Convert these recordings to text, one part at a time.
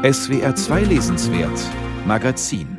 SWR 2 Lesenswert Magazin.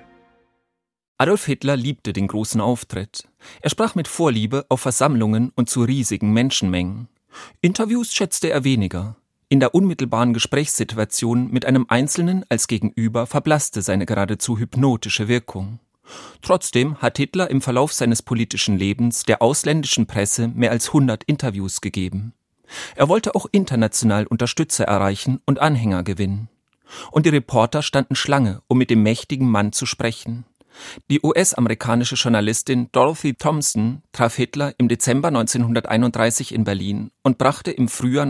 Adolf Hitler liebte den großen Auftritt. Er sprach mit Vorliebe auf Versammlungen und zu riesigen Menschenmengen. Interviews schätzte er weniger. In der unmittelbaren Gesprächssituation mit einem Einzelnen als Gegenüber verblasste seine geradezu hypnotische Wirkung. Trotzdem hat Hitler im Verlauf seines politischen Lebens der ausländischen Presse mehr als 100 Interviews gegeben. Er wollte auch international Unterstützer erreichen und Anhänger gewinnen. Und die Reporter standen Schlange, um mit dem mächtigen Mann zu sprechen. Die US-amerikanische Journalistin Dorothy Thompson traf Hitler im Dezember 1931 in Berlin und brachte im Frühjahr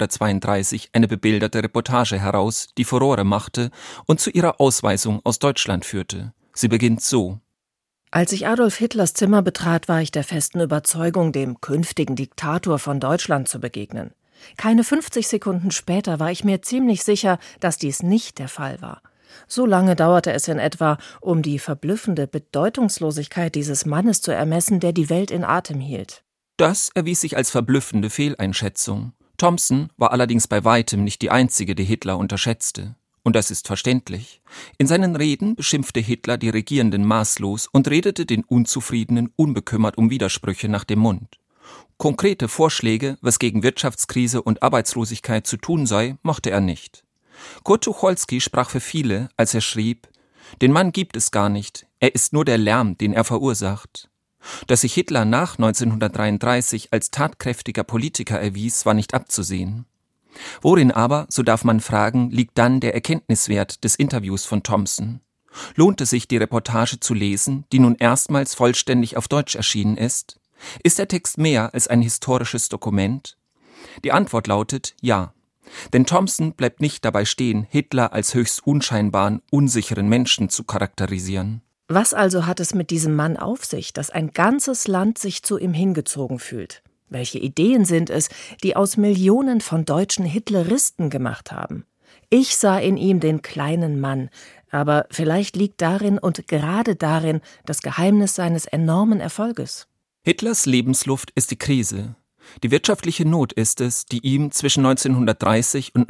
1932 eine bebilderte Reportage heraus, die Furore machte und zu ihrer Ausweisung aus Deutschland führte. Sie beginnt so: Als ich Adolf Hitlers Zimmer betrat, war ich der festen Überzeugung, dem künftigen Diktator von Deutschland zu begegnen. Keine 50 Sekunden später war ich mir ziemlich sicher, dass dies nicht der Fall war. So lange dauerte es in etwa, um die verblüffende Bedeutungslosigkeit dieses Mannes zu ermessen, der die Welt in Atem hielt. Das erwies sich als verblüffende Fehleinschätzung. Thompson war allerdings bei weitem nicht die einzige, die Hitler unterschätzte. Und das ist verständlich. In seinen Reden beschimpfte Hitler die Regierenden maßlos und redete den Unzufriedenen unbekümmert um Widersprüche nach dem Mund. Konkrete Vorschläge, was gegen Wirtschaftskrise und Arbeitslosigkeit zu tun sei, mochte er nicht. Kurt Tucholsky sprach für viele, als er schrieb: Den Mann gibt es gar nicht, er ist nur der Lärm, den er verursacht. Dass sich Hitler nach 1933 als tatkräftiger Politiker erwies, war nicht abzusehen. Worin aber, so darf man fragen, liegt dann der Erkenntniswert des Interviews von Thompson? Lohnt es sich, die Reportage zu lesen, die nun erstmals vollständig auf Deutsch erschienen ist? Ist der Text mehr als ein historisches Dokument? Die Antwort lautet ja. Denn Thompson bleibt nicht dabei stehen, Hitler als höchst unscheinbaren, unsicheren Menschen zu charakterisieren. Was also hat es mit diesem Mann auf sich, dass ein ganzes Land sich zu ihm hingezogen fühlt? Welche Ideen sind es, die aus Millionen von Deutschen Hitleristen gemacht haben? Ich sah in ihm den kleinen Mann, aber vielleicht liegt darin und gerade darin das Geheimnis seines enormen Erfolges. Hitlers Lebensluft ist die Krise. Die wirtschaftliche Not ist es, die ihm zwischen 1930 und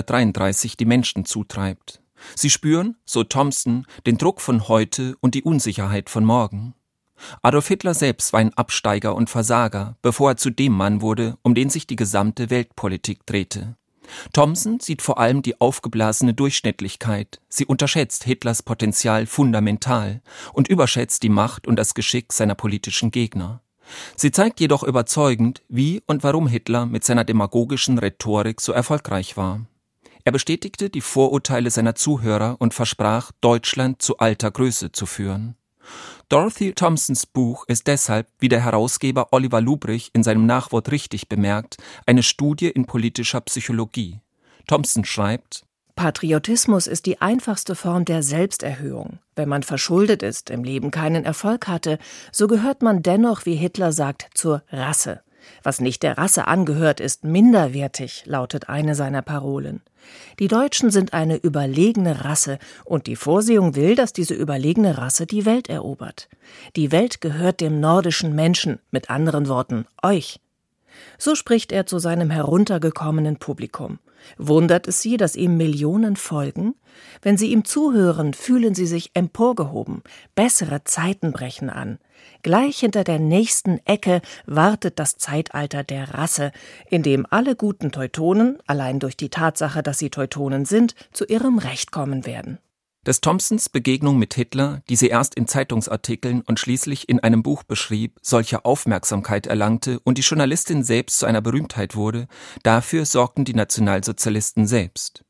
1933 die Menschen zutreibt. Sie spüren, so Thompson, den Druck von heute und die Unsicherheit von morgen. Adolf Hitler selbst war ein Absteiger und Versager, bevor er zu dem Mann wurde, um den sich die gesamte Weltpolitik drehte. Thompson sieht vor allem die aufgeblasene Durchschnittlichkeit. Sie unterschätzt Hitlers Potenzial fundamental und überschätzt die Macht und das Geschick seiner politischen Gegner. Sie zeigt jedoch überzeugend, wie und warum Hitler mit seiner demagogischen Rhetorik so erfolgreich war. Er bestätigte die Vorurteile seiner Zuhörer und versprach, Deutschland zu alter Größe zu führen. Dorothy Thompsons Buch ist deshalb, wie der Herausgeber Oliver Lubrich in seinem Nachwort richtig bemerkt, eine Studie in politischer Psychologie. Thompson schreibt: Patriotismus ist die einfachste Form der Selbsterhöhung. Wenn man verschuldet ist, im Leben keinen Erfolg hatte, so gehört man dennoch, wie Hitler sagt, zur Rasse. Was nicht der Rasse angehört, ist minderwertig, lautet eine seiner Parolen. Die Deutschen sind eine überlegene Rasse und die Vorsehung will, dass diese überlegene Rasse die Welt erobert. Die Welt gehört dem nordischen Menschen, mit anderen Worten, euch. So spricht er zu seinem heruntergekommenen Publikum. Wundert es Sie, dass ihm Millionen folgen? Wenn Sie ihm zuhören, fühlen Sie sich emporgehoben. Bessere Zeiten brechen an. Gleich hinter der nächsten Ecke wartet das Zeitalter der Rasse, in dem alle guten Teutonen, allein durch die Tatsache, dass sie Teutonen sind, zu ihrem Recht kommen werden. Dass Thompsons Begegnung mit Hitler, die sie erst in Zeitungsartikeln und schließlich in einem Buch beschrieb, solche Aufmerksamkeit erlangte und die Journalistin selbst zu einer Berühmtheit wurde, dafür sorgten die Nationalsozialisten selbst.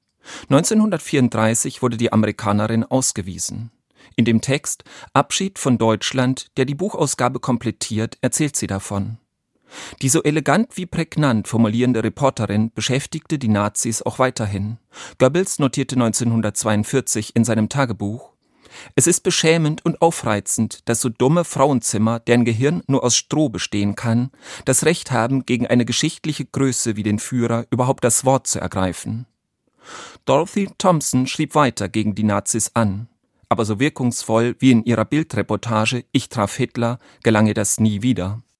1934 wurde die Amerikanerin ausgewiesen. In dem Text »Abschied von Deutschland«, der die Buchausgabe komplettiert, erzählt sie davon. Die so elegant wie prägnant formulierende Reporterin beschäftigte die Nazis auch weiterhin. Goebbels notierte 1942 in seinem Tagebuch: Es ist beschämend und aufreizend, dass so dumme Frauenzimmer, deren Gehirn nur aus Stroh bestehen kann, das Recht haben, gegen eine geschichtliche Größe wie den Führer überhaupt das Wort zu ergreifen. Dorothy Thompson schrieb weiter gegen die Nazis an. Aber so wirkungsvoll wie in ihrer Bildreportage »Ich traf Hitler« gelang ihr das nie wieder.